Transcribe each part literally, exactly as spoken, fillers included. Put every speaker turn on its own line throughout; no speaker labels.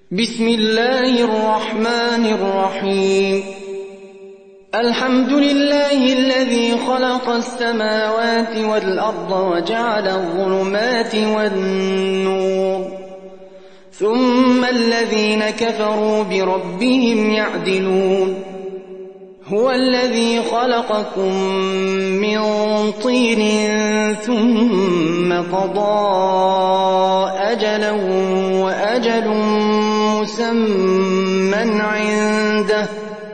بسم الله الرحمن الرحيم. الحمد لله الذي خلق السماوات والأرض وجعل الظلمات والنور، ثم الذين كفروا بربهم يعدلون. هو الذي خلقكم من طين ثم قضى أجلا وأجل مسمى عنده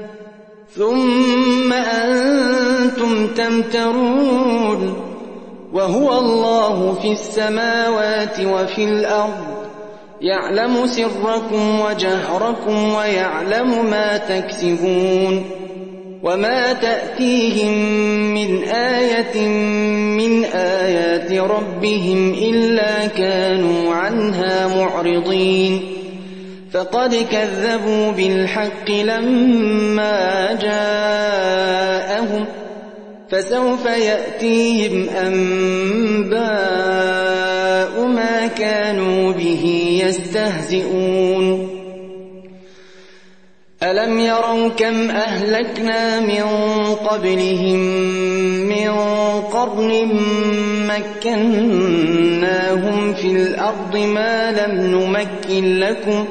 ثم أنتم تمترون. وهو الله في السماوات وفي الأرض، يعلم سركم وجهركم ويعلم ما تكسبون. وما تأتيهم من آية من آيات ربهم إلا كانوا عنها معرضين. فقد كذبوا بالحق لما جاءهم، فسوف يأتيهم أنباء ما كانوا به يستهزئون. ألم يروا كم أهلكنا من قبلهم من قرن مكناهم في الأرض ما لم نمكن لكم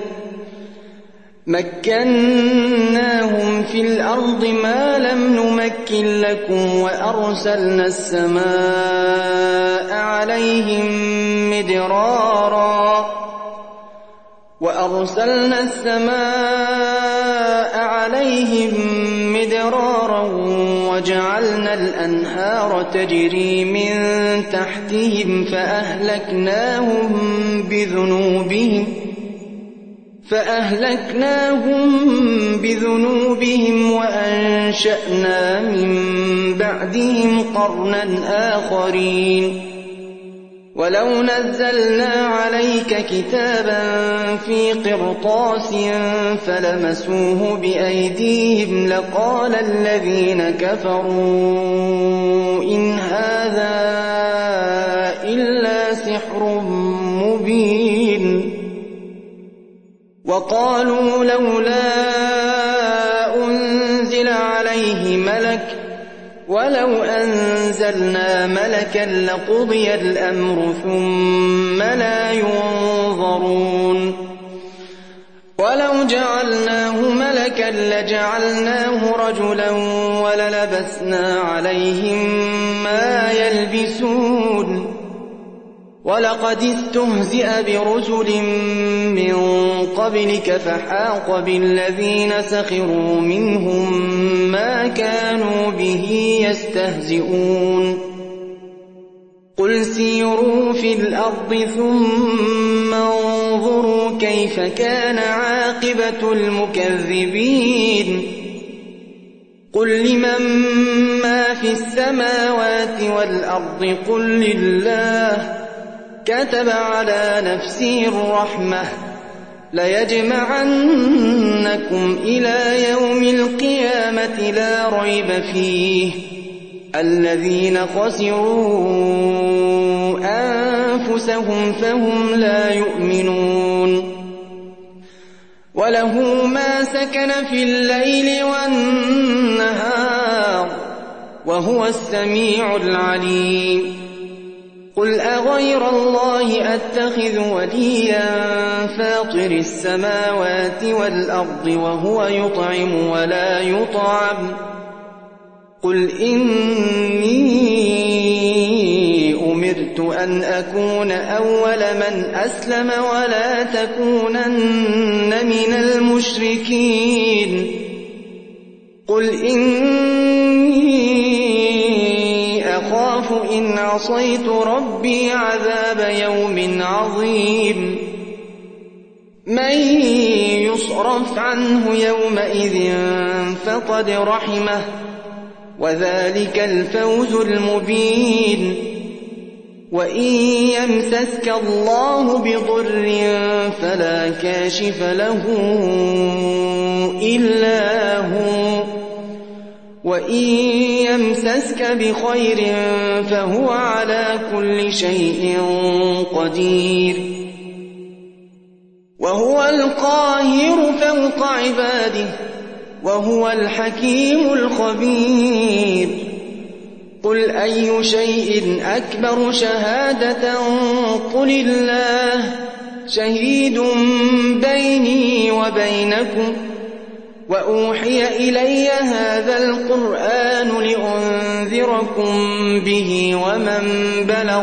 مكناهم في الأرض ما لم نمكن لكم وأرسلنا السماء عليهم مدرارا وأرسلنا السماء عليهم مدرارا وجعلنا الأنهار تجري من تحتهم فأهلكناهم بذنوبهم فأهلكناهم بذنوبهم وأنشأنا من بعدهم قرنا آخرين. ولو نزلنا عليك كتابا في قرطاس فلمسوه بأيديهم لقال الذين كفروا إن هذا إلا سحر مبين. وقالوا لولا أنزل عليه ملك ولو أنزلنا ملكا لقضي الأمر ثم لا ينظرون. ولو جعلناه ملكا لجعلناه رجلا وللبسنا عليهم ما يلبسون. ولقد استهزئ برسل من قبلك فحاق بالذين سخروا منهم ما كانوا به يستهزئون. قل سيروا في الأرض ثم انظروا كيف كان عاقبة المكذبين. قل لمن ما في السماوات والأرض قل لله كتب على نفسه الرحمة ليجمعنكم إلى يوم القيامة لا ريب فيه. الذين خسروا أنفسهم فهم لا يؤمنون. وله ما سكن في الليل والنهار وهو السميع العليم. قل أغير الله أتخذ وليا فاطر السماوات والأرض وهو يطعم ولا يطعم. قل إني أمرت أن أكون أول من أسلم ولا تكونن من المشركين. قل إني أخاف إن عصيت ربي عذاب يوم عظيم. من يصرف عنه يومئذ فقد رحمه وذلك الفوز المبين. وإن يمسسك الله بضر فلا كاشف له إلا هو وإن يمسسك بخير فهو على كل شيء قدير. وهو القاهر فوق عباده وهو الحكيم الخبير قل أي شيء أكبر شهادة قل الله شهيد بيني وبينكم وأوحي إلي هذا القرآن لأنذركم به ومن بلغ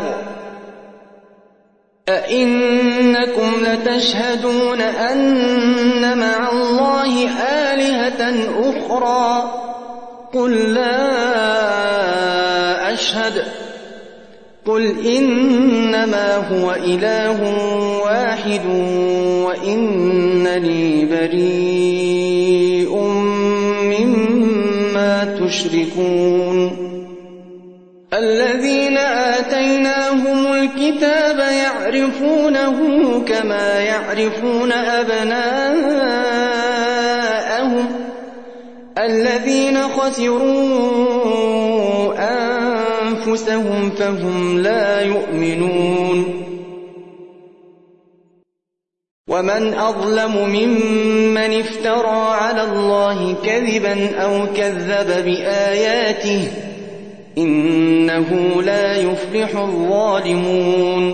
أئنكم لتشهدون أن مع الله آلهة أخرى قل لا أشهد قل إنما هو إله واحد وإنني بريء مما تشركون الذين آتيناهم الكتاب يعرفونه كما يعرفون أبناءهم الذين خسروا أنفسهم فهم لا يؤمنون ومن أظلم ممن افترى على الله كذبا أو كذب بآياته إنه لا يفلح الظالمون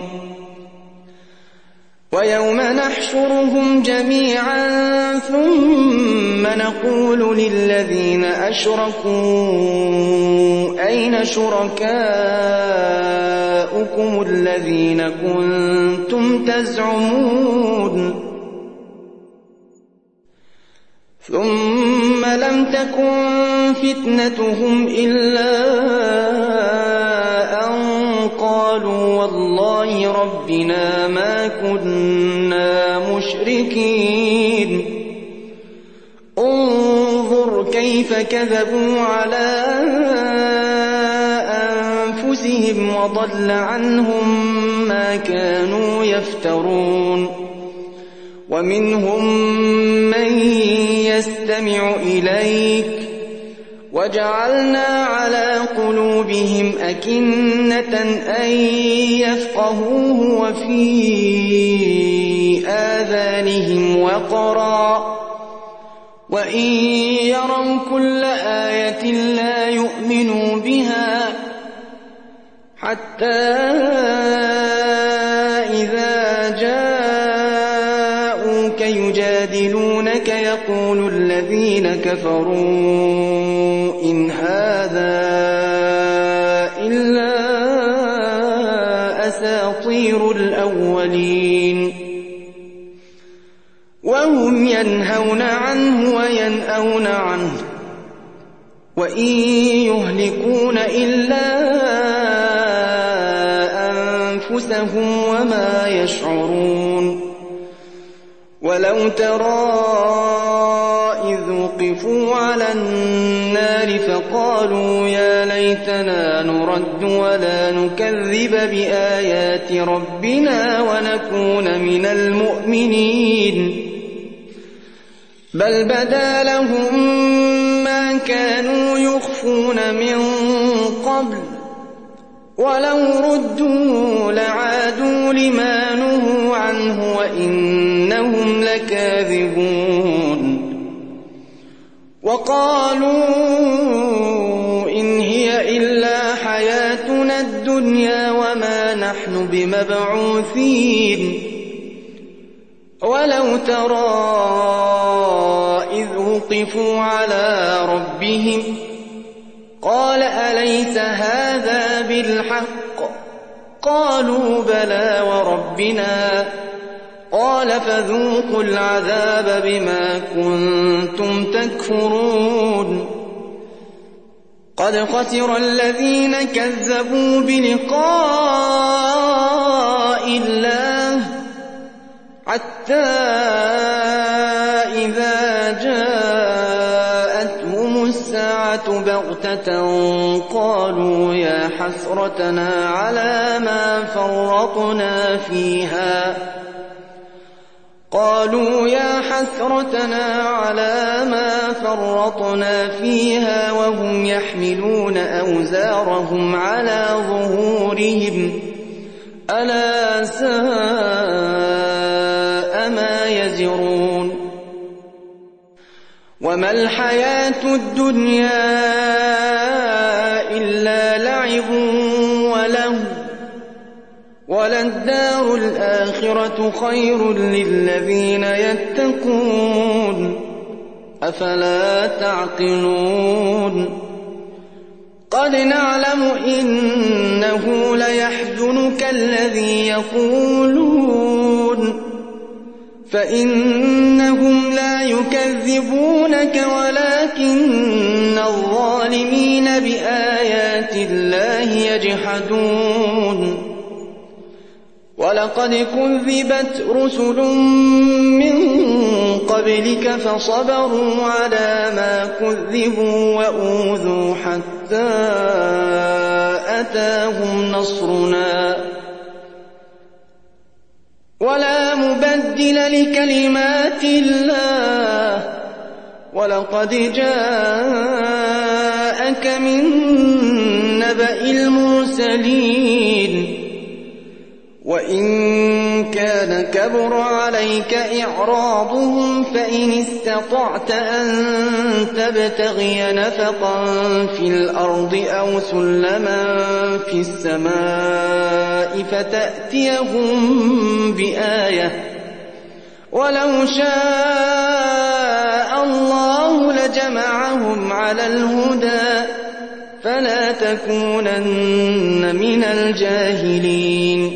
ويوم نحشرهم جميعا ثم نقول للذين أشركوا أين شركاؤكم الذين كنتم تزعمون ثم لم تكن فتنتهم إلا أن قالوا والله ربنا ما كنا مشركين انظر كيف كذبوا على أنفسهم وضل عنهم ما كانوا يفترون ومنهم من يستمع إليك وجعلنا على قلوبهم أكنة أن يفقهوه وفي آذانهم وقرا وإن يروا كل آية لا يؤمنوا بها حتى إذا جاءوك يجادلونك يقول الذين كفروا إن هذا إلا أساطير الأولين وهم ينهون عنه وينأون عنه وإن يهلكون إلا أنفسهم وما يشعرون ولو ترى إذ وقفوا على النار فقالوا يا ليتنا نرد ولا نكذب بآيات ربنا ونكون من المؤمنين بل بدا لهم ما كانوا يخفون من قبل ولو ردوا لعادوا لما نهوا عنه وإنهم لكاذبون وقالوا إن هي إلا حياتنا الدنيا وما نحن بمبعوثين ولو ترى إذ وقفوا على ربهم قال أليس هذا بالحق قالوا بلى وربنا قال فذوقوا العذاب بما كنتم تكفرون قد خسر الذين كذبوا بلقاء الله حتى إذا جاءتهم الساعة بغتة قالوا يا حسرتنا على ما فرطنا فيها قالوا يا حسرتنا على ما فرطنا فيها وهم يحملون أوزارهم على ظهورهم ألا ساء ما يزرون وما الحياة الدنيا إلا لعب ولهو وللدار الآخرة خير للذين يتقون أفلا تعقلون قد نعلم إنه ليحزنك الذي يقولون فإنهم لا يكذبونك ولكن الظالمين بآيات الله يجحدون ولقد كذبت رسل من قبلك فصبروا على ما كذبوا وأوذوا حتى أتاهم نصرنا ولا مبدل لكلمات الله ولقد جاءك من نبأ المرسلين وإن كان كبر عليك إعراضهم فإن استطعت أن تبتغي نفقا في الأرض أو سلما في السماء فتأتيهم بآية ولو شاء الله لجمعهم على الهدى فلا تكونن من الجاهلين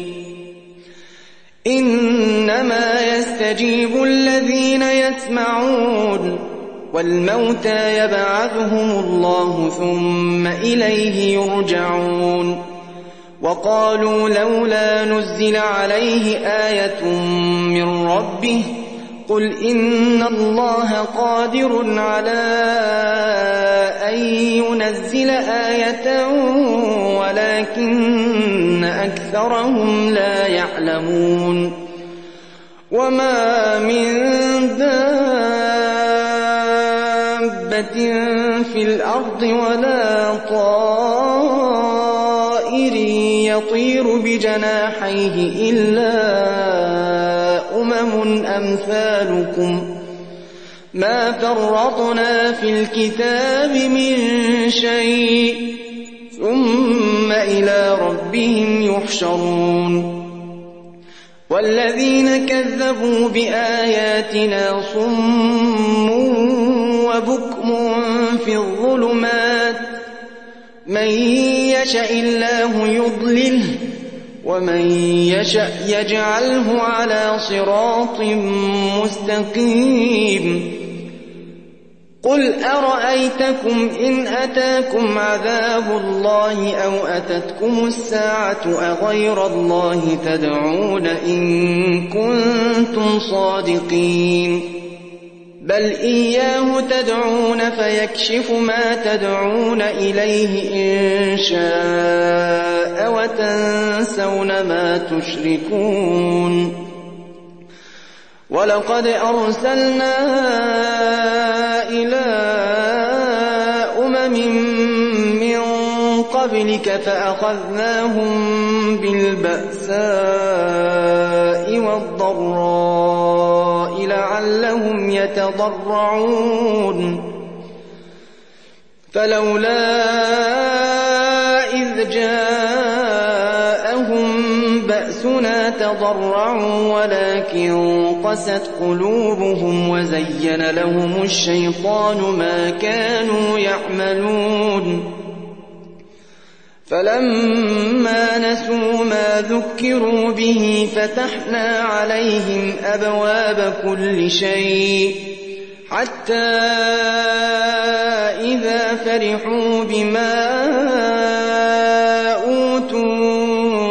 إنما يستجيب الذين يسمعون والموتى يبعثهم الله ثم إليه يرجعون وقالوا لولا نزل عليه آية من ربه قل إن الله قادر على أن ينزل آية ولكن أكثرهم لا يعلمون وما من دابة في الأرض ولا طائر يطير بجناحيه إلا أمم أمثالكم ما فرطنا في الكتاب من شيء ثم إلى ربهم يحشرون والذين كذبوا بآياتنا صم وبكم في الظلمات من يشاء الله يضلله ومن يشأ يجعله على صراط مستقيم قل أرأيتكم إن أتاكم عذاب الله أو أتتكم الساعة أغير الله تدعون إن كنتم صادقين بل إياه تدعون فيكشف ما تدعون إليه إن شاء وتنسون ما تشركون ولقد أرسلنا إلى أمم من قبلك فأخذناهم بالبأساء والضراء لعلهم يتضرعون فلولا إذ جاءهم بأسنا تضرعوا ولكن قست قلوبهم وزين لهم الشيطان ما كانوا يعملون فلما نسوا ما ذكروا به فتحنا عليهم أبواب كل شيء حتى إذا فرحوا بما أوتوا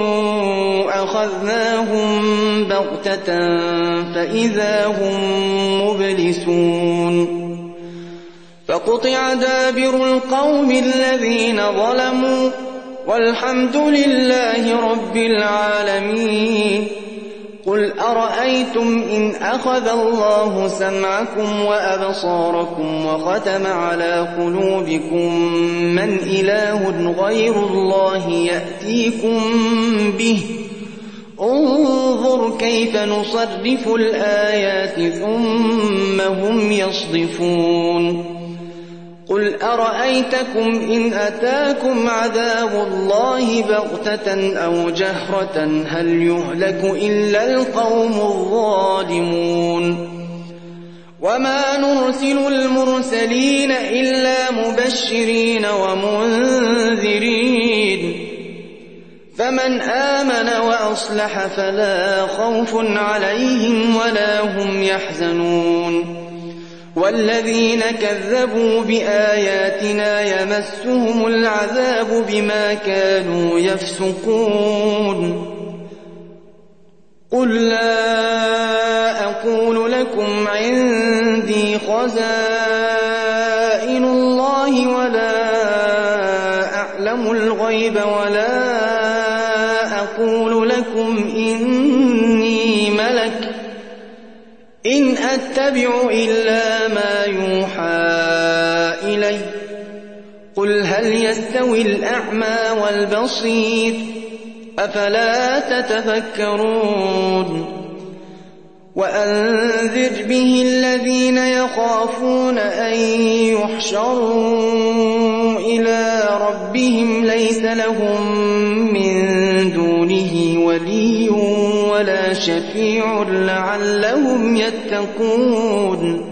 أخذناهم بغتة فإذا هم مبلسون فقطع دابر القوم الذين ظلموا والحمد لله رب العالمين قل أرأيتم إن أخذ الله سمعكم وأبصاركم وختم على قلوبكم من إله غير الله يأتيكم به انظر كيف نصرف الآيات ثم هم يصدفون قل أرأيتكم إن أتاكم عذاب الله بغتة أو جهرة هل يهلك إلا القوم الظالمون وما نرسل المرسلين إلا مبشرين ومنذرين فمن آمن وأصلح فلا خوف عليهم ولا هم يحزنون والذين كذبوا بآياتنا يمسهم العذاب بما كانوا يفسقون قل لا أقول لكم عندي خزائن الله ولا أعلم الغيب ولا أقول لكم إني ملك إن أتبع إلا ما يوحى إلي قل هل يستوي الأعمى والبصير أفلا تتفكرون وأنذر به الذين يخافون أن يحشروا إلى ربهم ليس لهم من دونه ولي ولا شفيع لعلهم يتقون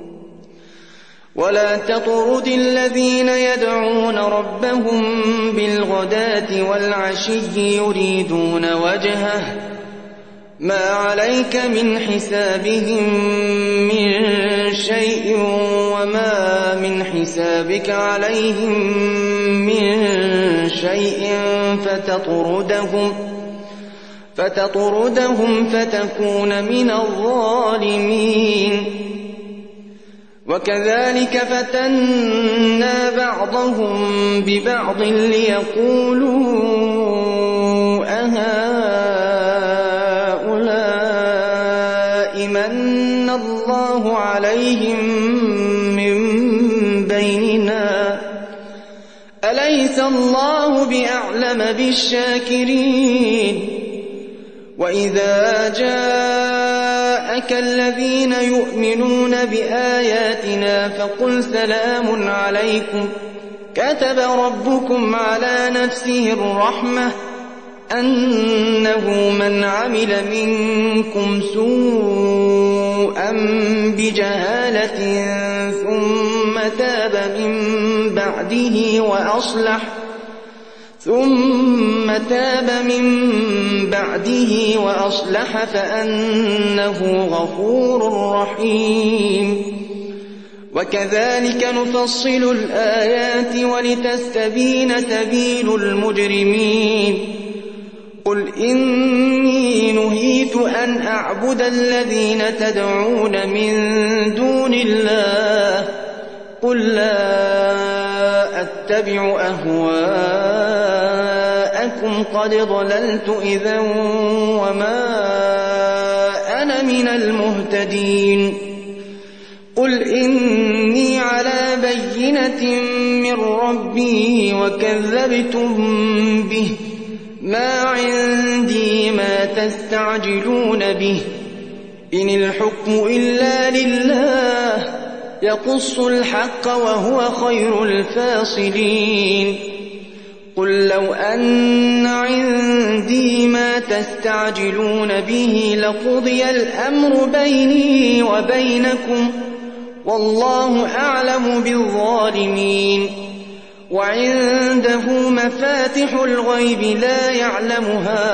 ولا تطرد الذين يدعون ربهم بالغداة والعشي يريدون وجهه ما عليك من حسابهم من شيء وما من حسابك عليهم من شيء فتطردهم فتطردهم فتكون من الظالمين وكذلك فتنا بعضهم ببعض ليقولوا أهؤلاء من الله عليهم من بيننا أليس الله بأعلم بالشاكرين وإذا جاءك الذين يؤمنون بآياتنا فقل سلام عليكم كتب ربكم على نفسه الرحمة أنه من عمل منكم سوءا بجهالة ثم تاب من بعده وأصلح ثم تاب من بعده وأصلح فأنه غفور رحيم وكذلك نفصل الآيات ولتستبين سبيل المجرمين قل إني نهيت أن أعبد الذين تدعون من دون الله قل لا أتبع أهواءكم قد ضللت إذا وما أنا من المهتدين قل إني على بينة من ربي وكذبتم به ما عندي ما تستعجلون به إن الحكم إلا لله يقص الحق وهو خير الفاصلين قل لو أن عندي ما تستعجلون به لقضي الأمر بيني وبينكم والله أعلم بالظالمين وعنده مفاتح الغيب لا يعلمها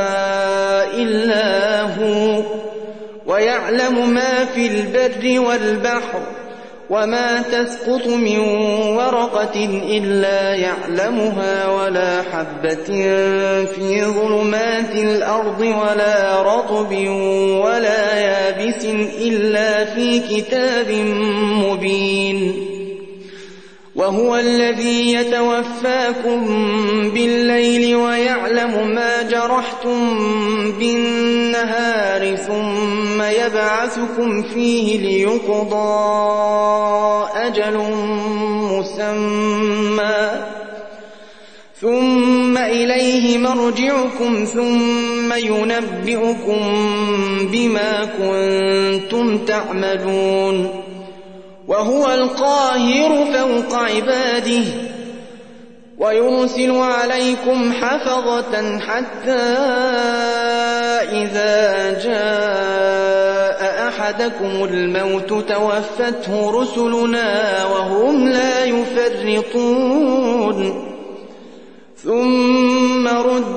إلا هو ويعلم ما في البر والبحر وما تسقط من ورقة إلا يعلمها ولا حبة في ظلمات الأرض ولا رطب ولا يابس إلا في كتاب مبين وهو الذي يتوفاكم بالليل ويعلم ما جرحتم بالنهار ثم يبعثكم فيه ليقضى أجل مسمى ثم إليه مرجعكم ثم ينبئكم بما كنتم تعملون وهو القاهر فوق عباده ويرسل عليكم حفظة حتى إذا جاء أحدكم الموت توفته رسلنا وهم لا يفرطون ثم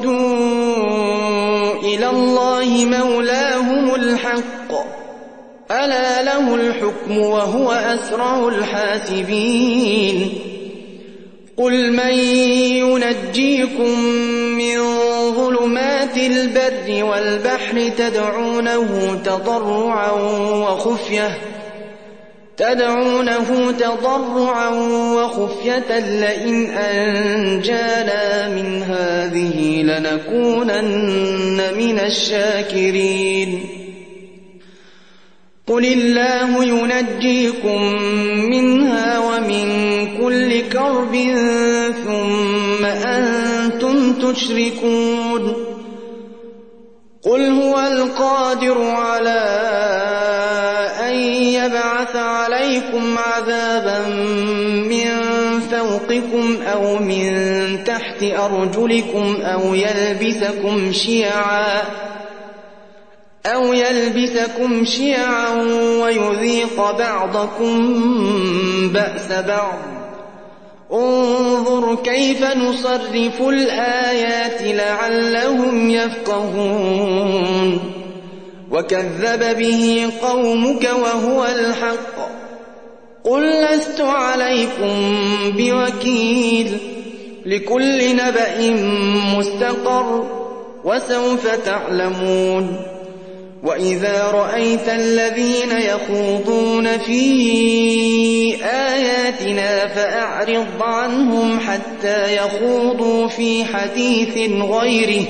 ردوا إلى الله مولاهم الحق ألا له الحكم وهو أسرع الحاسبين قل من ينجيكم من ظلمات البر والبحر تدعونه تضرعا وخفية تدعونه تضرعا وخفية لئن أنجانا من هذه لنكونن من الشاكرين قل الله ينجيكم منها ومن كل كرب ثم أنتم تشركون قل هو القادر على أن يبعث عليكم عذابا من فوقكم أو من تحت أرجلكم أو يلبسكم شيعا أو يلبسكم شيعا ويذيق بعضكم بأس بعض انظر كيف نصرف الآيات لعلهم يفقهون وكذب به قومك وهو الحق قل لست عليكم بوكيل لكل نبأ مستقر وسوف تعلمون وإذا رأيت الذين يخوضون في آياتنا فأعرض عنهم حتى يخوضوا في حديث غيره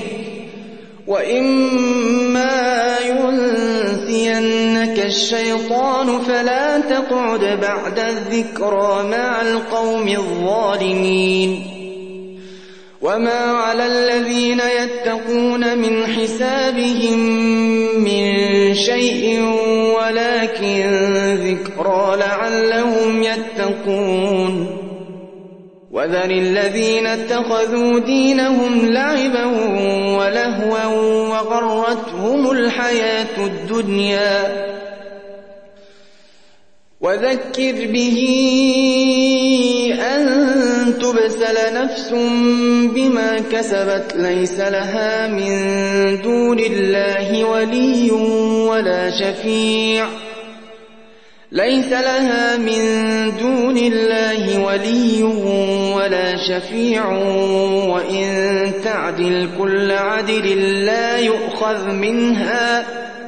وإما ينسينك الشيطان فلا تقعد بعد الذكرى مع القوم الظالمين وما على الذين يتقون من حسابهم من شيء ولكن ذكرى لعلهم يتقون وذر الذين اتخذوا دينهم لعبا ولهوا وغرتهم الحياة الدنيا وذكر به أن تبسل نفس بما كسبت ليس لها من دون الله ولي ولا شفيع ليس لها من دون الله ولي ولا شفيع وإن تعدل كل عدل لا يؤخذ منها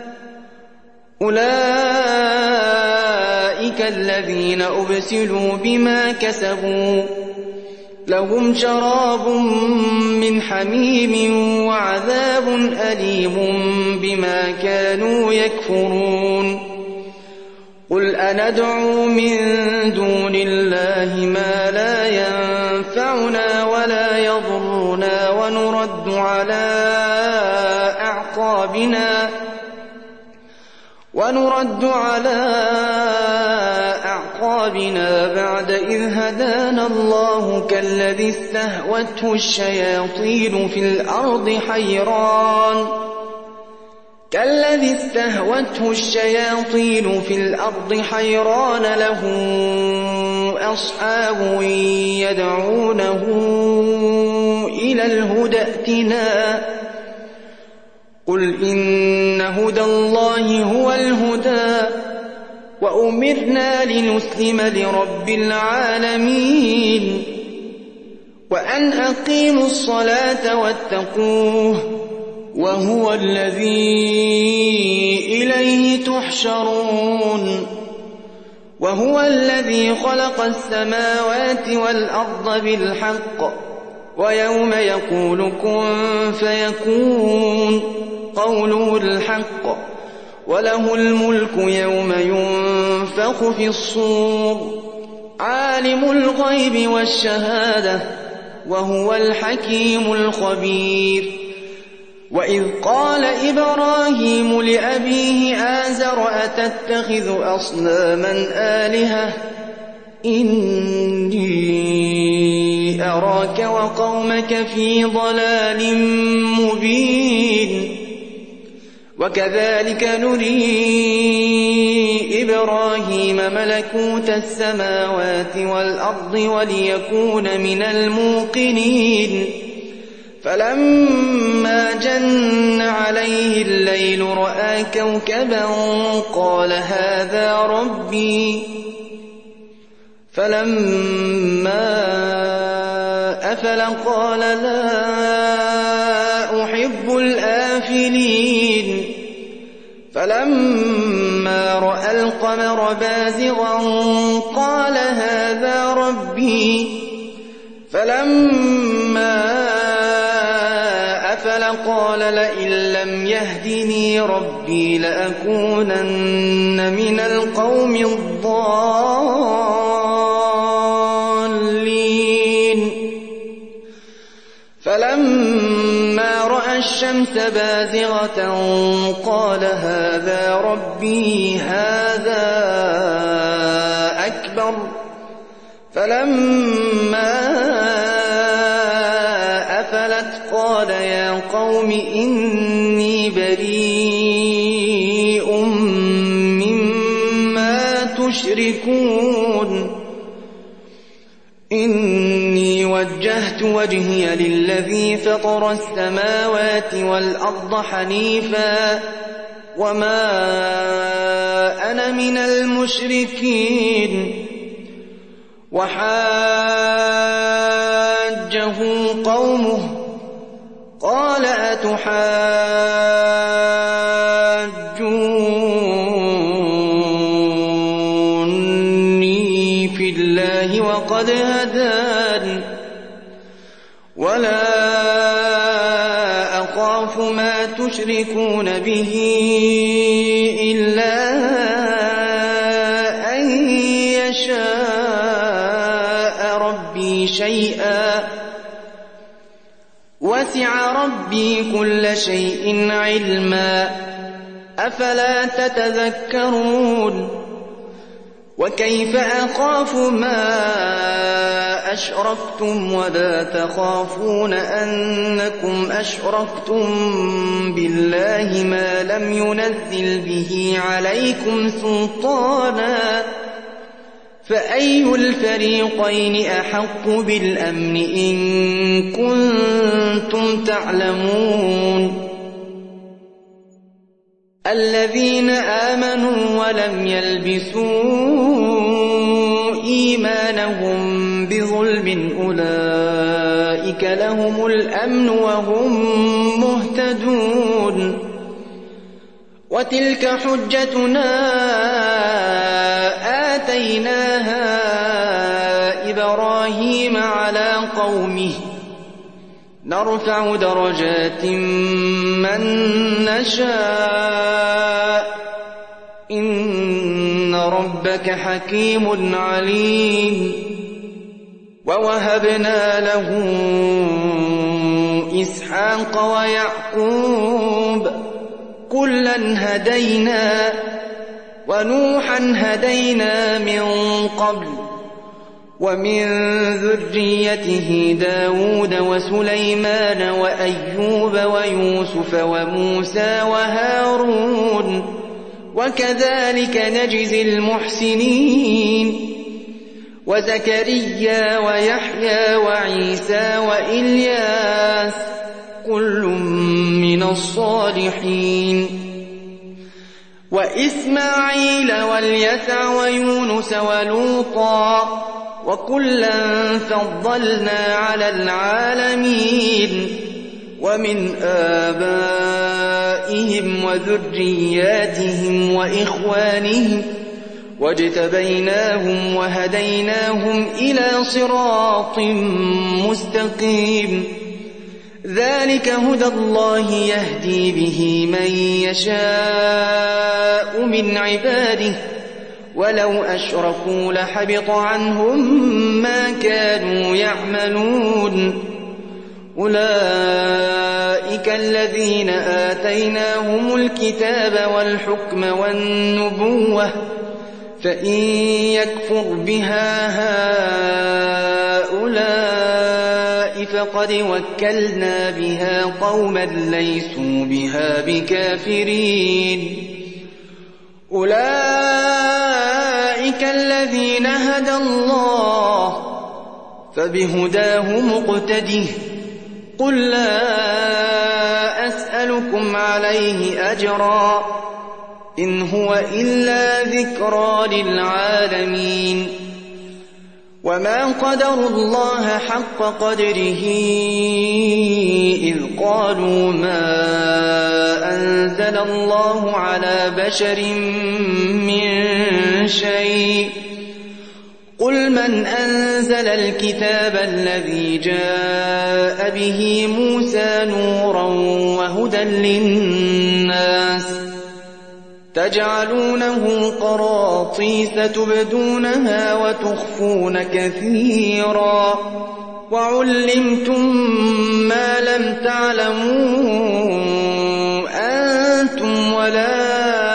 أولئك الذين أبسلوا بما كسبوا لهم شراب من حميم وعذاب أليم بما كانوا يكفرون قل أندعو من دون الله ما لا ينفعنا ولا يضرنا ونرد على أعقابنا ونرد على أعقابنا بعد إذ هدانا الله كالذي استهوته الشياطين في الأرض حيران كالذي استهوته الشياطين في الأرض حيران له أصحاب يدعونه إلى الهدى ائتنا قل إن هدى الله هو الهدى وأمرنا لنسلم لرب العالمين وأن أقيموا الصلاة واتقوه وهو الذي إليه تحشرون وهو الذي خلق السماوات والأرض بالحق ويوم يقول كن فيكون قوله الحق وله الملك يوم ينفخ في الصور عالم الغيب والشهادة وهو الحكيم الخبير. وإذ قال إبراهيم لأبيه آزر أتتخذ أصناما آلهة إني أراك وقومك في ضلال مبين. وكذلك نري إبراهيم ملكوت السماوات والأرض وليكون من الموقنين. فلما جن عليه الليل رأى كوكبا قال هذا ربي. فلما أفل قال لا أحب الآفلين. فلما رأى القمر بازغا قال هذا ربي. فلما أفل قال لئن لم يهدني ربي لأكونن من القوم الضالين. فلما رأى الشمس بازغة قال هذا ربي هذا أكبر. فلما أفلت قال يا قوم إني بريء مما تشركون. إني وجهت وجهي للذي فطر السماوات والأرض حنيفا وما أنا من المشركين. وحاجه قومه قال أتحاجوني في الله وقد هدان ولا أخاف ما تشركون به إلا أن يشاء ربي شيئا وسع ربي كل شيء علما أفلا تتذكرون. وكيف أخاف ما أشركتم ولا تخافون أنكم أشركتم بالله ما لم ينزل به عليكم سلطانا فأي الفريقين أحق بالأمن إن كنتم تعلمون. الذين آمنوا ولم يلبسوا إيمانهم بظلم أولئك لهم الأمن وهم مهتدون. وتلك حجتنا آتيناها إبراهيم على قومه نرفع درجات من نشاء إن ربك حكيم عليم. ووهبنا له إسحاق ويعقوب كلا هدينا ونوحا هدينا من قبل ومن ذريته داود وسليمان وأيوب ويوسف وموسى وهارون وكذلك نجزي المحسنين. وزكريا ويحيى وعيسى وإلياس كل من الصالحين. وإسماعيل واليسع ويونس ولوطا وكلا فضلنا على العالمين. ومن آبائهم وذرياتهم وإخوانهم واجتبيناهم وهديناهم إلى صراط مستقيم. ذلك هدى الله يهدي به من يشاء من عباده ولو أشركوا لحبط عنهم ما كانوا يعملون أولئك الذين آتيناهم الكتاب والحكم والنبوة فإن يكفر بها هؤلاء فقد وكلنا بها قوما ليسوا بها بكافرين أولئك الذين هدى الله فبهداه مقتده قل لا أسألكم عليه أجرا إن هو إلا ذكرى للعالمين وما قدروا الله حق قدره إذ قالوا ما أنزل الله على بشر من شيء قل من أنزل الكتاب الذي جاء به موسى نورا وهدى للناس تجعلونه قراطيس تبدونها وتخفون كثيرا وعلمتم ما لم تعلموا أنتم ولا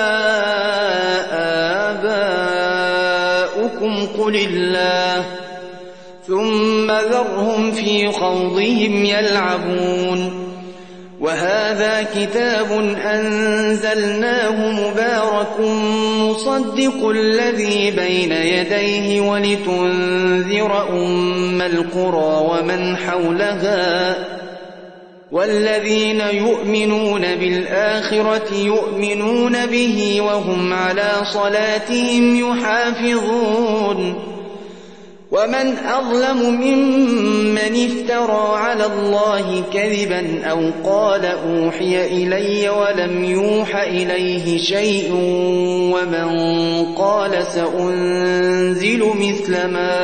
آباؤكم قل الله ثم ذرهم في خوضهم يلعبون وهذا كتاب أنزلناه مبارك مصدق الذي بين يديه ولتنذر أم القرى ومن حولها والذين يؤمنون بالآخرة يؤمنون به وهم على صلاتهم يحافظون ومن أظلم ممن افترى على الله كذبا أو قال أوحي إلي ولم يوح إليه شيء ومن قال سأنزل مثل ما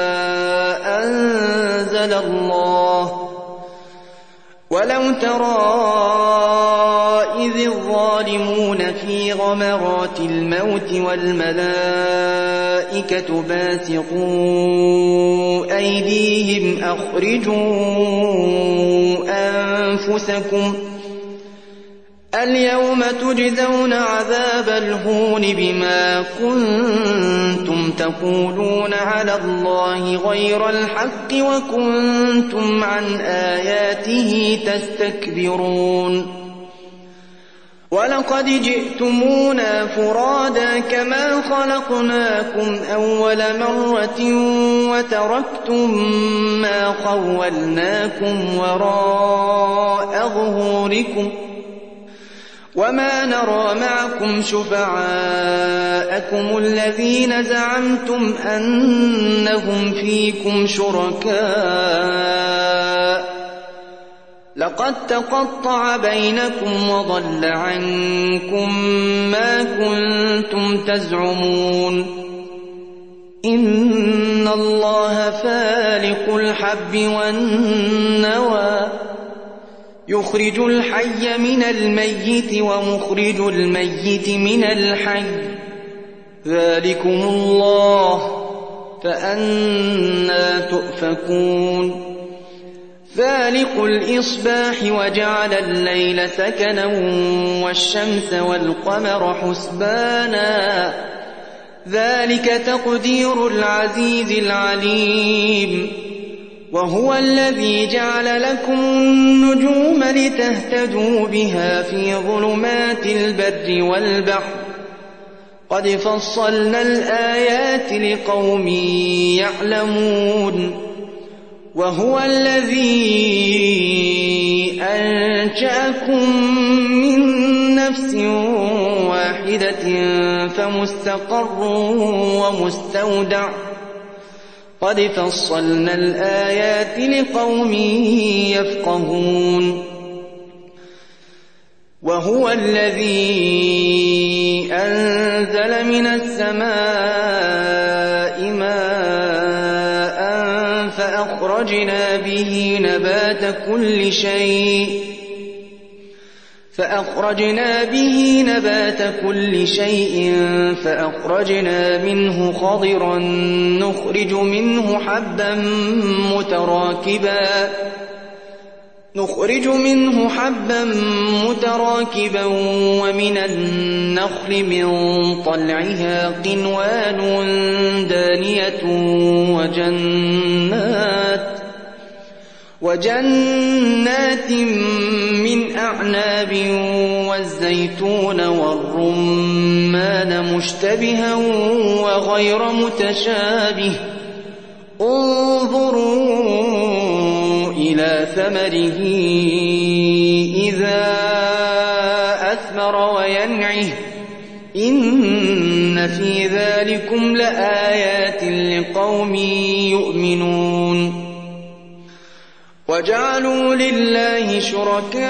أنزل الله ولو ترى إذ الظالمون في غمرات الموت والملائكة باسطوا أيديهم أخرجوا أنفسكم اليوم تجزون عذاب الهون بما كنتم تقولون على الله غير الحق وكنتم عن آياته تستكبرون ولقد جئتمونا فرادا كما خلقناكم أول مرة وتركتم ما خولناكم وراء ظهوركم وما نرى معكم شفعاءكم الذين زعمتم أنهم فيكم شركاء لقد تقطع بينكم وضل عنكم ما كنتم تزعمون إن الله فالق الحب والنوى يخرج الحي من الميت ومخرج الميت من الحي ذلكم الله فأنى تؤفكون فالق الإصباح وجعل الليل سكنا والشمس والقمر حسبانا ذلك تقدير العزيز العليم وهو الذي جعل لكم النجوم لتهتدوا بها في ظلمات البر والبحر قد فصلنا الآيات لقوم يعلمون وهو الذي أنشأكم من نفس واحدة فمستقر ومستودع قد فصلنا الآيات لقوم يفقهون وهو الذي أنزل من السماء ماء فأخرجنا به نبات كل شيء فأخرجنا به نبات كل شيء فأخرجنا منه خضرا نخرج منه حبا متراكبا نخرج منه حبا متراكبا ومن النخل من طلعها قنوان دانية وجنات وجنات من أعناب والزيتون والرمان مشتبها وغير متشابه انظروا إلى ثمره إذا أثمر وينعه إن في ذلكم لآيات لقوم يؤمنون وجعلوا لله شركاء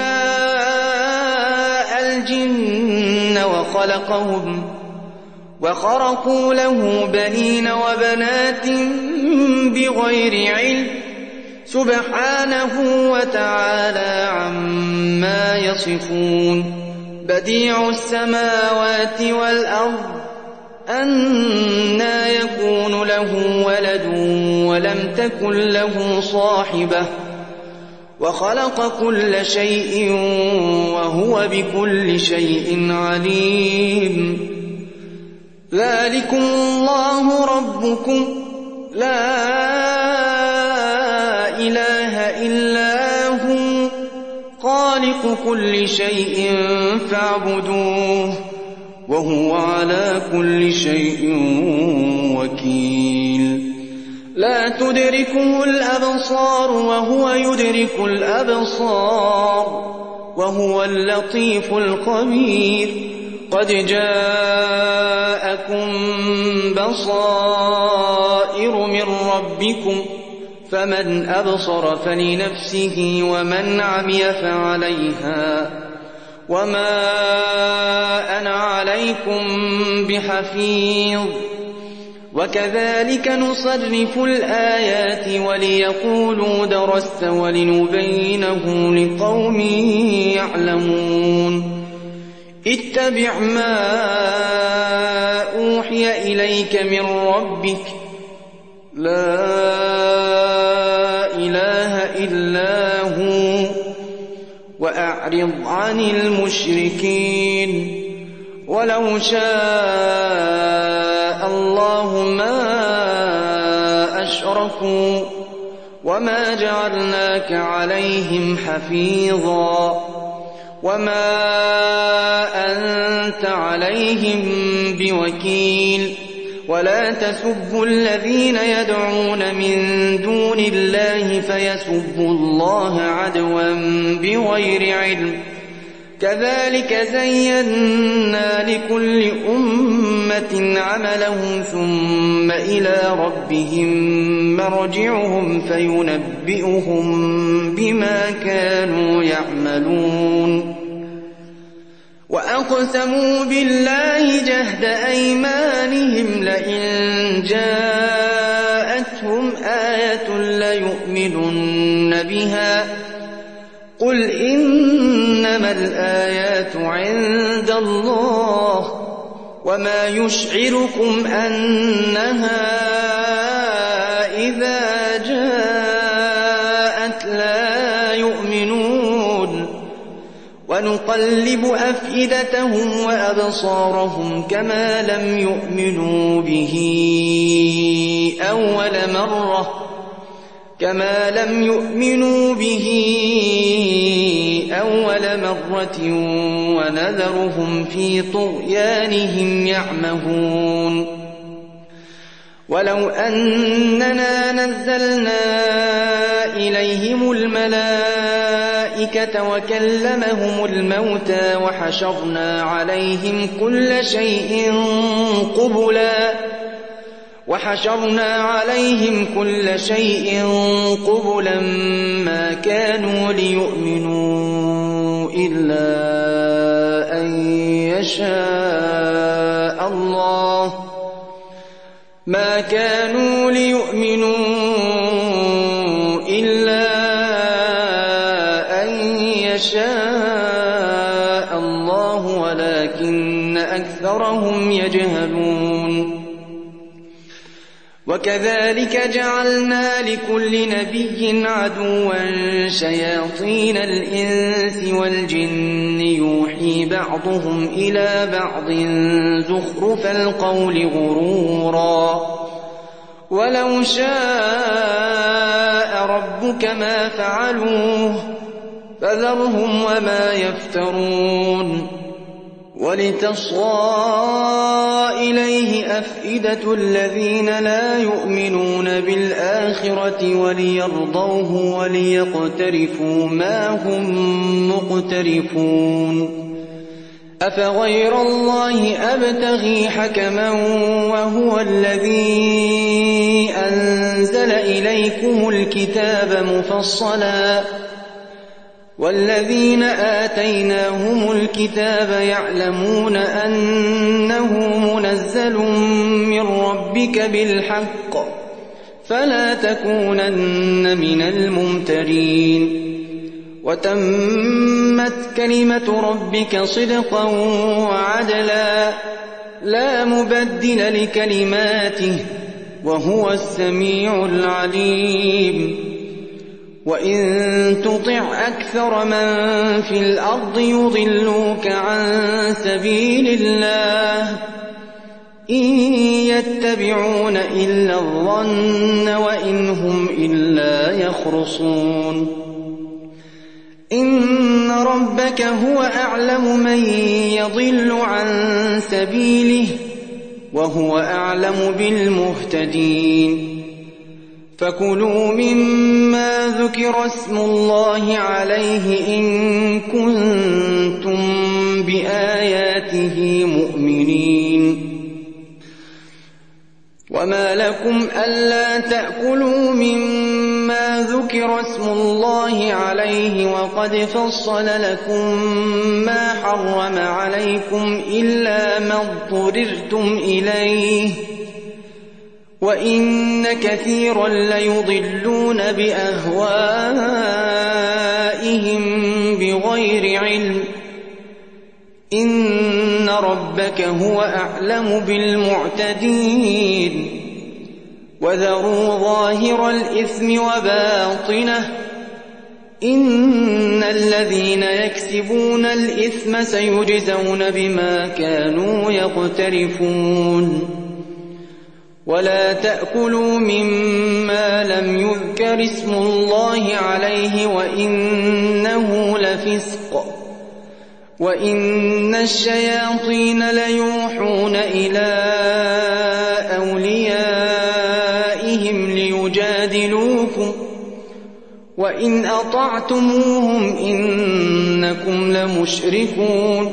الجن وخلقهم وخرقوا له بنين وبنات بغير علم سبحانه وتعالى عما يصفون بديع السماوات والأرض أنى يكون له ولد ولم تكن له صاحبة وخلق كل شيء وهو بكل شيء عليم ذلكم الله ربكم لا إله إلا هو خالق كل شيء فاعبدوه وهو على كل شيء وكيل لا تدركه الأبصار وهو يدرك الأبصار وهو اللطيف الخبير قد جاءكم بصائر من ربكم فمن أبصر فلنفسه ومن عمي فعليها وما أنا عليكم بحفيظ وكذلك نصرف الآيات وليقولوا درست ولنبينه لقوم يعلمون اتبع ما أوحي إليك من ربك لا إله إلا هو وأعرض عن المشركين ولو شاء الله ما أشركوا وما جعلناك عليهم حفيظا وما أنت عليهم بوكيل ولا تسبوا الذين يدعون من دون الله فيسبوا الله عدوا بغير علم كذلك زينا لكل أمة عملهم ثم إلى ربهم مرجعهم فينبئهم بما كانوا يعملون وأقسموا بالله جهد أيمانهم لئن جاءتهم آية ليؤمنن بها قل إنما الآيات عند الله وما يشعركم أنها إذا جاءت لا يؤمنون ونقلب أفئدتهم وأبصارهم كما لم يؤمنوا به أول مرة كما لم يؤمنوا به أول مرة ونذرهم في طغيانهم يعمهون ولو أننا نزلنا إليهم الملائكة وكلمهم الموتى وحشرنا عليهم كل شيء قبلا وحشرنا عليهم كل شيء قبلا ما كانوا ليؤمنوا إلا أن يشاء الله ما كانوا ليؤمنوا إلا أن يشاء أكثرهم يجهلون وكذلك جعلنا لكل نبي عدوا شياطين الإنس والجن يوحي بعضهم إلى بعض زخرف القول غرورا ولو شاء ربك ما فعلوه فذرهم وما يفترون ولتصغى إليه أفئدة الذين لا يؤمنون بالآخرة وليرضوه وليقترفوا ما هم مقترفون أفغير الله أبتغي حكما وهو الذي أنزل إليكم الكتاب مفصلا والذين آتيناهم الكتاب يعلمون أنه منزل من ربك بالحق فلا تكونن من الممترين وتمت كلمة ربك صدقا وعدلا لا مبدل لكلماته وهو السميع العليم وإن تطع أكثر من في الأرض يضلوك عن سبيل الله إن يتبعون إلا الظن وإن هم إلا يخرصون إن ربك هو أعلم من يضل عن سبيله وهو أعلم بالمهتدين فكلوا مما ذكر اسم الله عليه إن كنتم بآياته مؤمنين وما لكم ألا تأكلوا مما ذكر اسم الله عليه وقد فصل لكم ما حرم عليكم إلا ما اضطررتم إليه وإن كثيرا ليضلون بأهوائهم بغير علم إن ربك هو أعلم بالمعتدين وذروا ظاهر الإثم وباطنه إن الذين يكسبون الإثم سيجزون بما كانوا يقترفون ولا تأكلوا مما لم يذكر اسم الله عليه وإنه لفسق وإن الشياطين ليوحون إلى أوليائهم ليجادلوكم وإن أطعتموهم إنكم لمشركون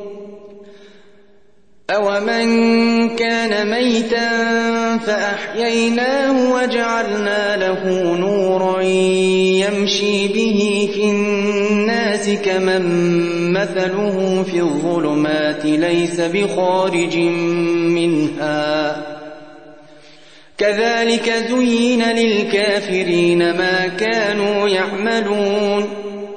أومن كان ميتا فأحييناه وجعلنا له نورا يمشي به في الناس كمن مثله في الظلمات ليس بخارج منها كذلك زين للكافرين ما كانوا يعملون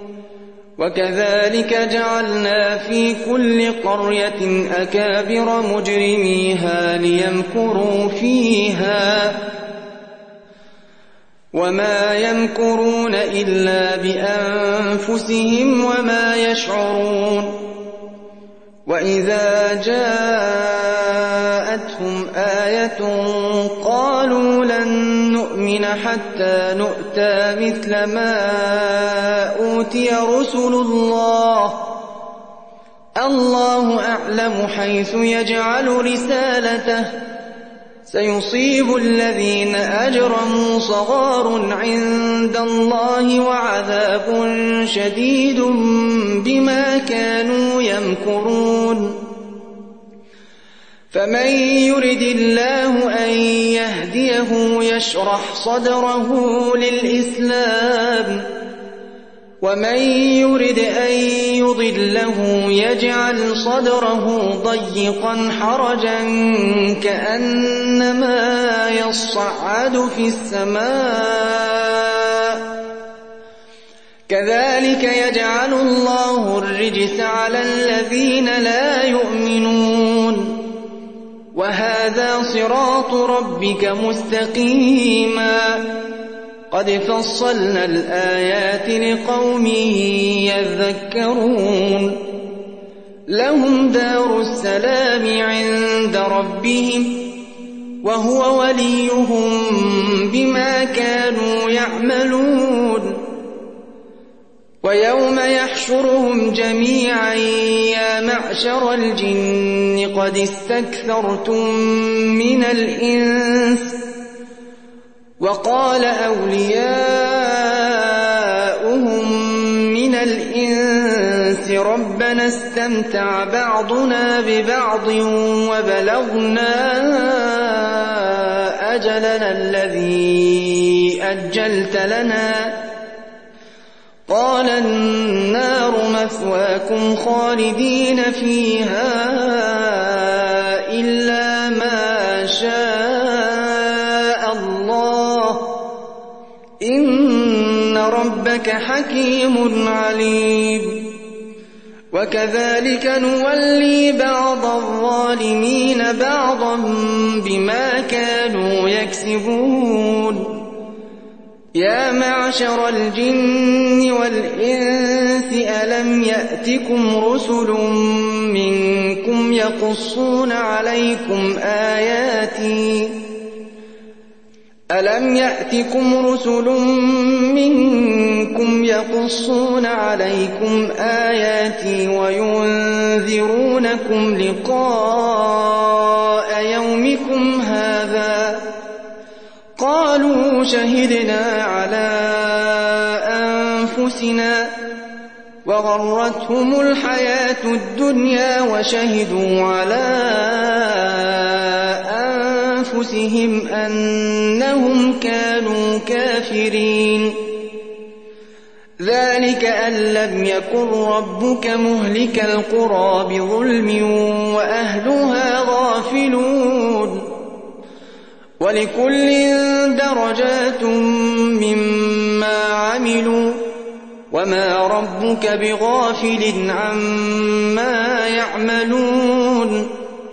وكذلك جعلنا في كل قرية أكابر مجرميها ليمكروا فيها وما يمكرون إلا بأنفسهم وما يشعرون وإذا جاءتهم آية قالوا لن نؤمن حتى نؤتى مثل ما أوتي رسل الله الله أعلم حيث يجعل رسالته سيصيب الذين أجرموا صغار عند الله وعذاب شديد بما كانوا يمكرون فمن يرد الله أن يهديه يشرح صدره للإسلام ومن يرد أن يضله يجعل صدره ضيقا حرجا كأنما يصعد في السماء كذلك يجعل الله الرجس على الذين لا يؤمنون وهذا صراط ربك مستقيما قد فصلنا الآيات لقوم يذكرون لهم دار السلام عند ربهم وهو وليهم بما كانوا يعملون ويوم يحشرهم جميعا يا معشر الجن قد استكثرتم من الإنس وقال أولياؤهم من الإنس ربنا استمتع بعضنا ببعض وبلغنا أجلنا الذي أجلت لنا قال النار مثواكم خالدين فيها إلا ما شاء الله إن ربك حكيم عليم وكذلك نولي بعض الظالمين بعضا بما كانوا يكسبون يا معشر الجن والإنس ألم يأتكم رسل منكم يقصون عليكم آياتي ألم يأتكم رسل منكم يقصون عليكم آياتي وينذرونكم لقاء يومكم هذا قالوا شهدنا على أنفسنا وغرتهم الحياة الدنيا وشهدوا على أنفسهم أنهم كانوا كافرين ذلك أن لم يكن ربك مهلك القرى بظلم وأهلها غافلون ولكل درجات مما عملوا وما ربك بغافل عما يعملون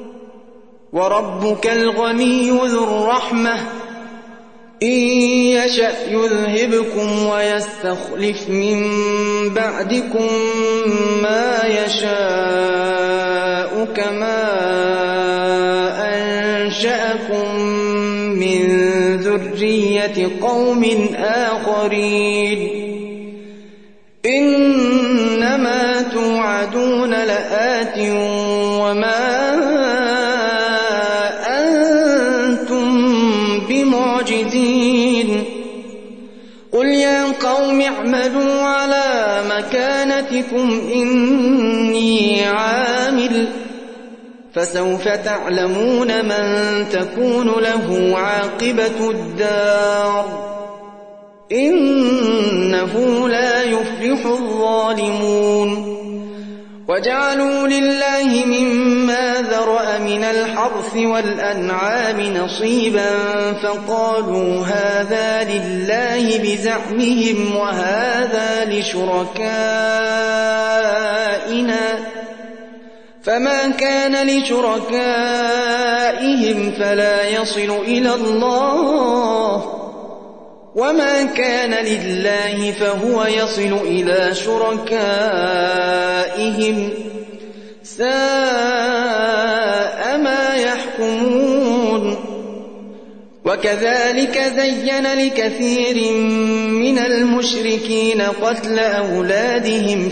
وربك الغني ذو الرحمة إن يشأ يذهبكم ويستخلف من بعدكم ما يشاء كما أنشأكم من ذرية قوم آخرين إنما توعدون لآت وما أنتم بمعجزين قل يا قوم اعملوا على مكانتكم إني عامل فسوف تعلمون من تكون له عاقبة الدار إنه لا يفلح الظالمون وجعلوا لله مما ذرأ من الحرث والأنعام نصيبا فقالوا هذا لله بزعمهم وهذا لشركائنا فما كان لشركائهم فلا يصل إلى الله وما كان لله فهو يصل إلى شركائهم ساء ما يحكمون وكذلك زين لكثير من المشركين قتل أولادهم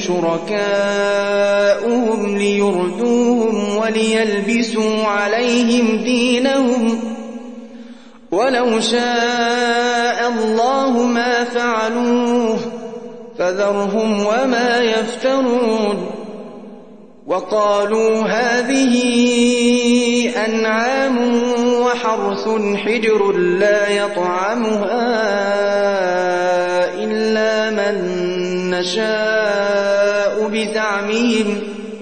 شركاؤهم ليردوهم وليلبسوا عليهم دينهم ولو شاء الله ما فعلوه فذرهم وما يفترون وقالوا هذه أنعام وحرث حجر لا يطعمها إلا من نشاء بزعمهم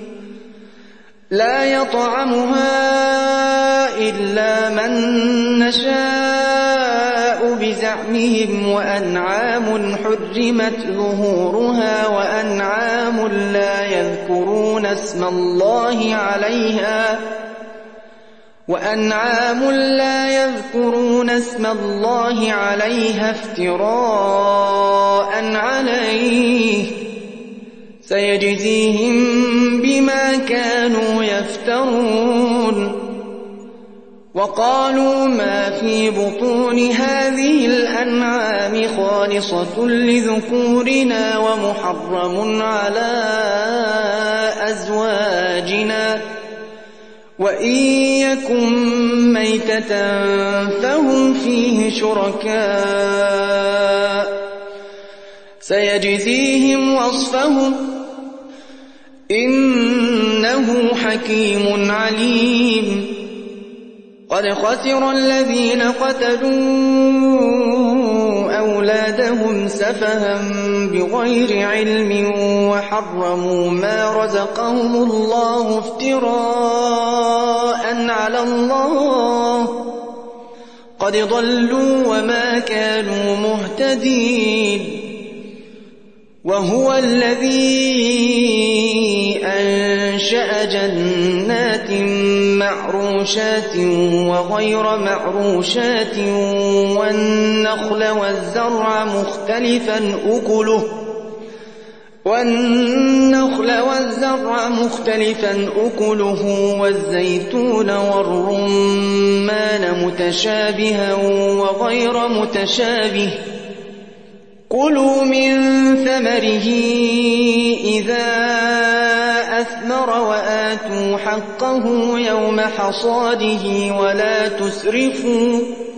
لا يطعمها إلا من نشاء بزعمهم وأنعام حرمت ظهورها وأنعام لا يذكرون اسم الله عليها وأنعام لا يذكرون اسم الله عليها افتراء عليه سيجزيهم بما كانوا يفترون. وقالوا ما في بطون هذه الأنعام خالصة لذكورنا ومحرم على أزواجنا وإن يكن ميتة فهم فيه شركاء سيجزيهم وصفهم إنه حكيم عليم. قد خسر الذين قتلوا أولادهم سفها بغير علم وحرموا ما رزقهم الله افتراء على الله قد ضلوا وما كانوا مهتدين. وهو الذي أنشأ جنات معروشات وغير معروشات والنخل والزرع مختلفا أكله والنخل والزرع مختلفا أكله والزيتون والرمان متشابها وغير متشابه كلوا من ثمره إذا أثمر وآتوا حقه يوم حصاده ولا تسرفوا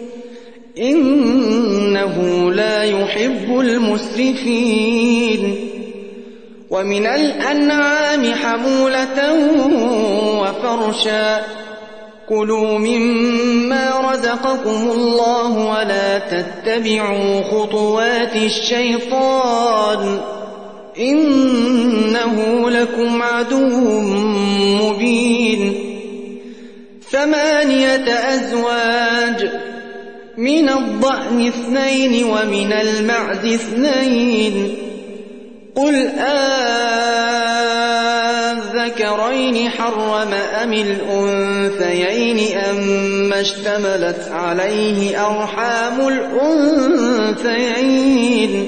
إنه لا يحب المسرفين. ومن الأنعام حمولة وفرشا كلوا مما رزقكم الله ولا تتبعوا خطوات الشيطان إنه لكم عدو مبين. ثمانية أزواج من الضأن اثنين ومن المعز اثنين قل آذكرين حرم أم الأنثيين أما اشتملت عليه أرحام الأنثيين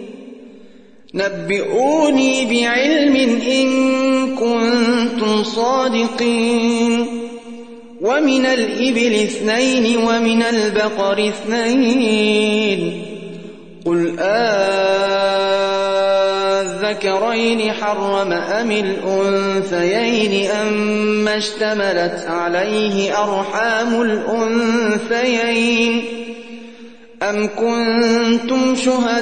نبئوني بعلم إن كنتم صادقين. ومن الإبل اثنين ومن البقر اثنين قل آذكرين حرم أم الأنثيين أما اشتملت عليه أرحام الأنثيين أم كنتم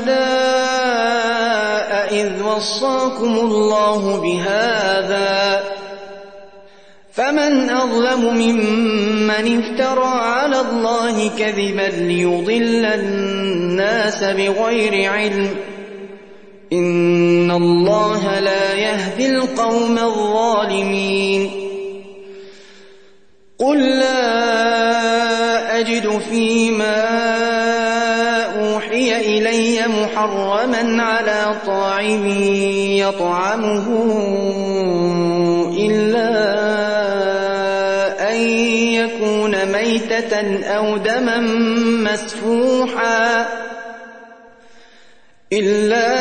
شهداء إذ وصاكم الله بهذا فمن أظلم ممن افترى على الله كذبا ليضل الناس بغير علم إن الله لا يهدي القوم الظالمين. قل لا أجد فيما أوحي إلي محرما على طاعم يطعمه إلا أن يكون ميتة أو دما مسفوحا إلا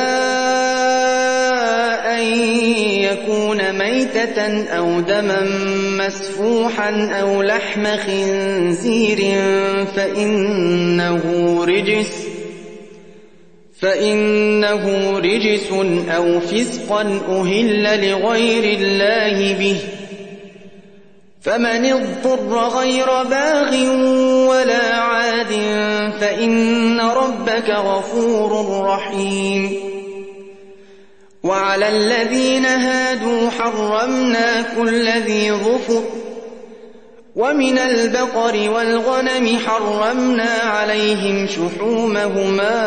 أن يكون ميتة أو دما مسفوحا أو لحم خنزير فإنه رجس فإنه رجس أو فسقا أهل لغير الله به فمن اضطر غير باغ ولا عاد فإن ربك غفور رحيم. وعلى الذين هادوا حرمنا كل ذي ظفر ومن البقر والغنم حرمنا عليهم شحومهما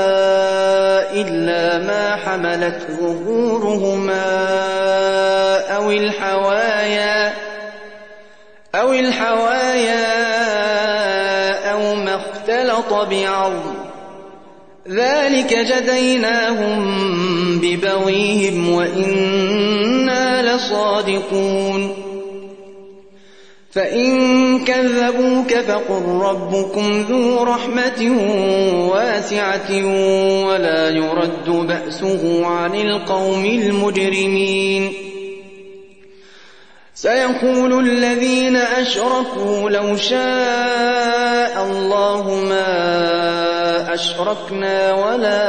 إلا ما حملت ظهورهما أو الحوايا أو الحوايا أو ما اختلط بعظم ذلك جزيناهم ببغيهم وإنا لصادقون. فإن كذبوك فقل ربكم ذو رحمة واسعة ولا يرد بأسه عن القوم المجرمين. سيقول الذين أشركوا لو شاء الله ما أشركنا ولا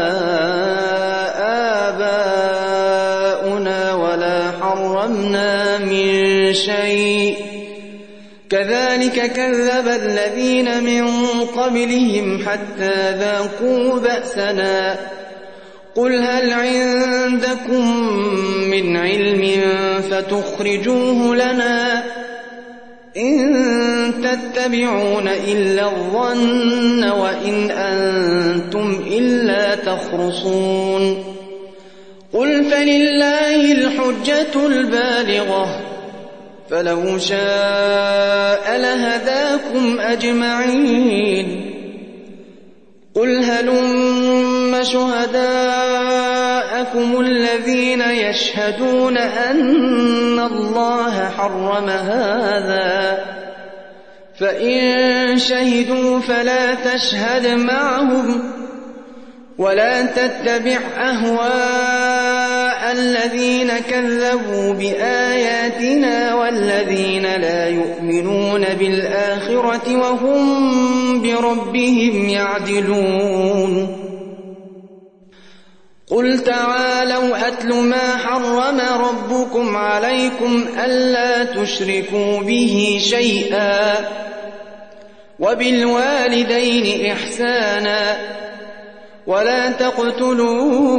آباؤنا ولا حرمنا من شيء كذلك كذب الذين من قبلهم حتى ذاقوا بأسنا. قل هل عندكم من علم فتخرجوه لنا إن تتبعون إلا الظن وإن أنتم إلا تخرصون. قل فلله الحجة البالغة فلو شاء لهداكم أجمعين. قل هلم شهداءكم الذين يشهدون أن الله حرم هذا فإن شهدوا فلا تشهد معهم ولا تتبع أهواء الذين كذبوا بآياتنا والذين لا يؤمنون بالآخرة وهم بربهم يعدلون. قل تعالوا أتل ما حرم ربكم عليكم ألا تشركوا به شيئا وبالوالدين إحسانا ولا تقتلوا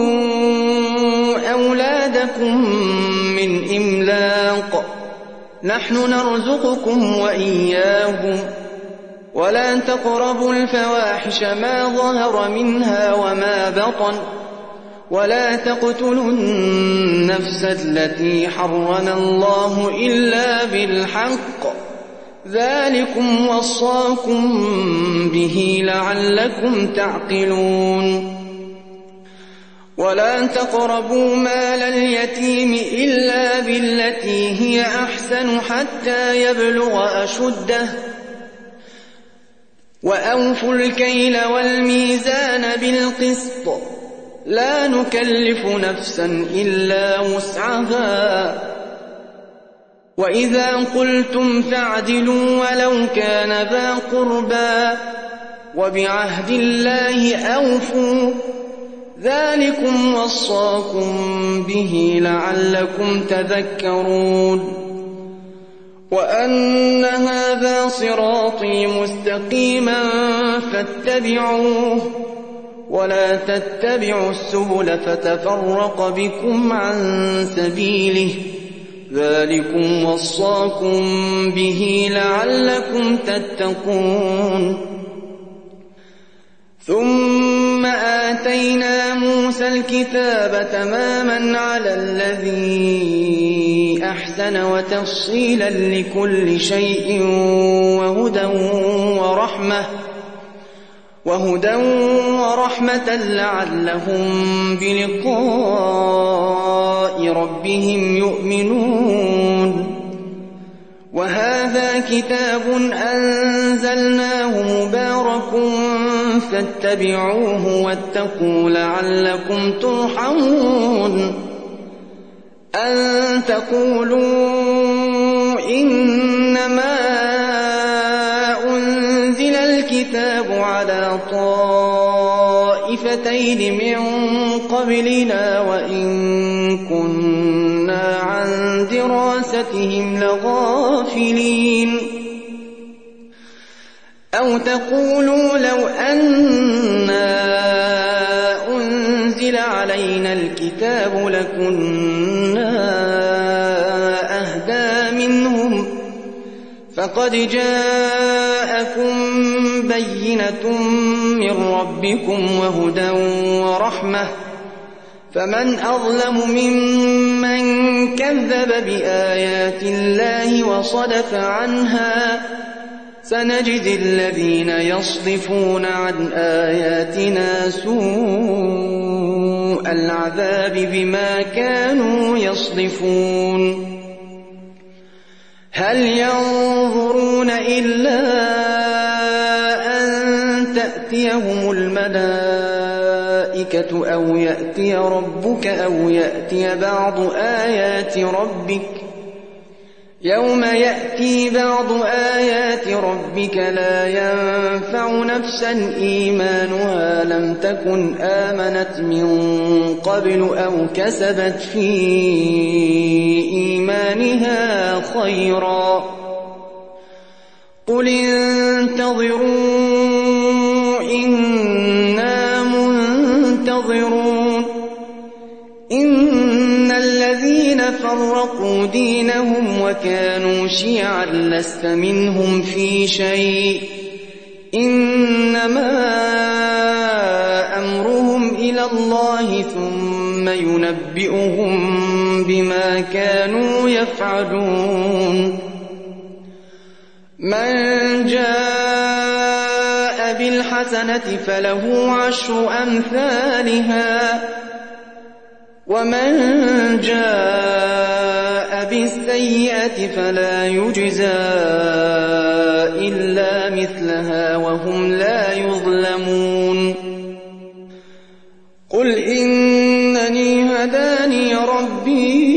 أولادكم من إملاق نحن نرزقكم وإياهم ولا تقربوا الفواحش ما ظهر منها وما بطن ولا تقتلوا النفس التي حرم الله إلا بالحق ذلكم وصاكم به لعلكم تعقلون. ولا تقربوا مال اليتيم إلا بالتي هي أحسن حتى يبلغ أشده وأوفوا الكيل والميزان بالقسط لا نكلف نفسا إلا وسعها وإذا قلتم فاعدلوا ولو كان ذا قربى وبعهد الله أوفوا ذلكم وصاكم به لعلكم تذكرون. وأن هذا صراطي مستقيما فاتبعوه ولا تتبعوا السبل فتفرق بكم عن سبيله ذلكم وصاكم به لعلكم تتقون. ثم آتينا موسى الكتاب تماما على الذي أحسن وتفصيلا لكل شيء وهدى ورحمة وهدى ورحمة لعلهم بلقاء ربهم يؤمنون. وهذا كتاب أنزلناه مبارك فاتبعوه واتقوا لعلكم ترحمون. أن تقولوا إنما أنزل الكتاب على طائفتين من قبلنا وإن كنا عن دراستهم لغافلين. أو تقولوا لو أنا أنزل علينا الكتاب لكنا أهدى منهم فقد جاءكم بينة من ربكم وهدى ورحمة فمن أظلم ممن كذب بآيات الله وصدف عنها سنجزي الذين يصدفون عن آياتنا سوء العذاب بما كانوا يصدفون. هل ينظرون إلا أن تأتيهم الملائكة أو يأتي ربك أو يأتي بعض آيات ربك يوم يأتي بعض آيات ربك لا ينفع نفسا إيمانها لم تكن آمنت من قبل أو كسبت في إيمانها خيرا قل انتظروا إنا منتظرون إن الذين فرقوا دينهم وكانوا شيعا لست منهم في شيء إنما أمرهم إلى الله ثم ينبئهم بما كانوا يفعلون من جاء بالحسنة فله عشر أمثالها ومن جاء بالسيئة فلا يجزى إلا مثلها وهم لا يظلمون قل إنني هداني ربي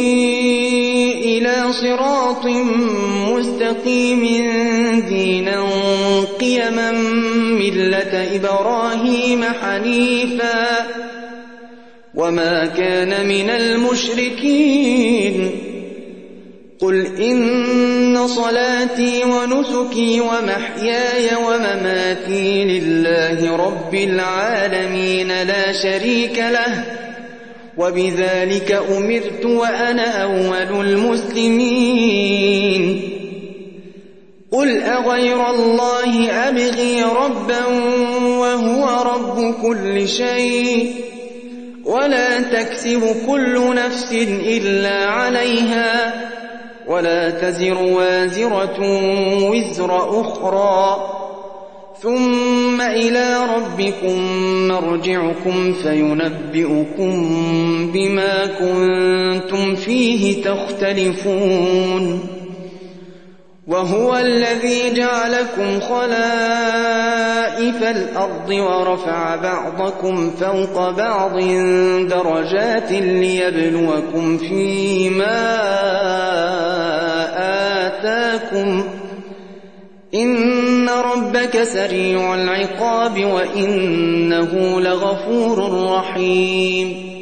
إلى صراط مستقيم دينا قيما ملة إبراهيم حنيفا وما كان من المشركين قل إن صلاتي ونسكي ومحياي ومماتي لله رب العالمين لا شريك له وبذلك أمرت وأنا أول المسلمين قل أغير الله أبغي ربا وهو رب كل شيء ولا تكسب كل نفس إلا عليها ولا تزر وازرة وزر أخرى ثم إلى ربكم مرجعكم فينبئكم بما كنتم فيه تختلفون وهو الذي جعلكم خلائف الأرض ورفع بعضكم فوق بعض درجات ليبلوكم فيما آتاكم إن ربك سريع العقاب وإنه لغفور رحيم